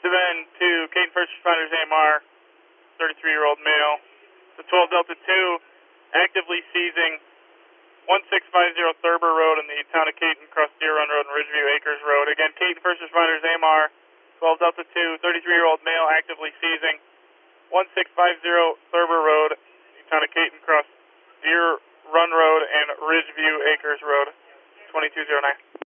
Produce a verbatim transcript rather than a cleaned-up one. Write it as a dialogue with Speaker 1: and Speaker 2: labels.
Speaker 1: Seven to Caden First Responders A M R, thirty-three-year-old male. The twelve Delta two, actively seizing one six five zero Thurber Road in the town of Caden, across Deer Run Road and Ridgeview Acres Road. Again, Caden First Responders A M R, twelve Delta two, thirty-three-year-old male, actively seizing one six five zero Thurber Road, the town of Caden, across Deer Run Road and Ridgeview Acres Road, twenty-two oh nine.